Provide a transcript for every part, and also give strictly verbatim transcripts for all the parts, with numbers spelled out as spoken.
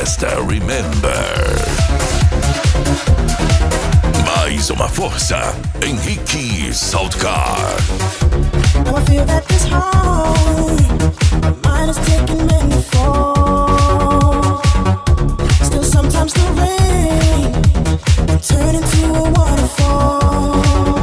festa Remember. Mais uma força, Henrique Saltcar. Now I feel that this heart, my mind is taking many fall. Still sometimes the rain can turn into a waterfall.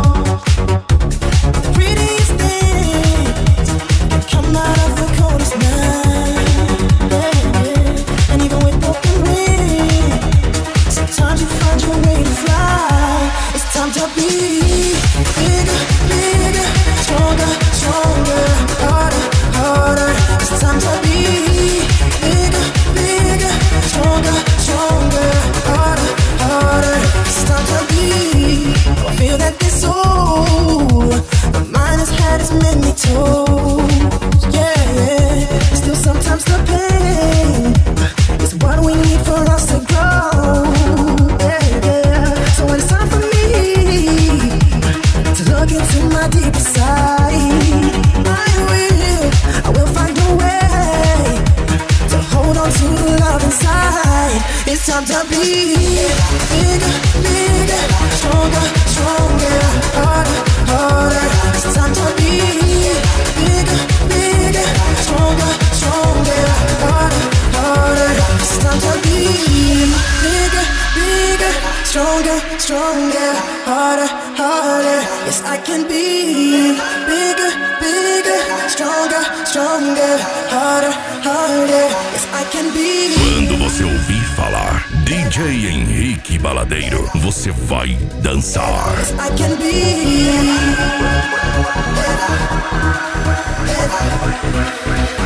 The prettiest things can come out of the coldest night, yeah. And even with broken wings, sometimes you find your way to fly. It's time to be bigger, bigger, stronger, stronger, harder, harder. It's time to be bigger, bigger, stronger, stronger, harder, harder. It's time to be. I feel that this soul, the mind has had its many toes. Yeah, yeah. Still sometimes the pain is what we need for us to grow. Yeah, yeah. So when it's time for me to look into my deeper side, I will, I will find a way to hold on to the love inside. It's time to be bigger, bigger, stronger, stronger, harder, harder. It's time to be bigger, bigger, stronger, stronger, harder, harder. It's time to be bigger, bigger, stronger, stronger, harder, harder. Yes, I can be bigger, bigger, stronger, stronger, harder, harder. Yes, I can be. Quando você ouvir falar D J Henrique Baladeiro, você vai dançar. Yes, I can be.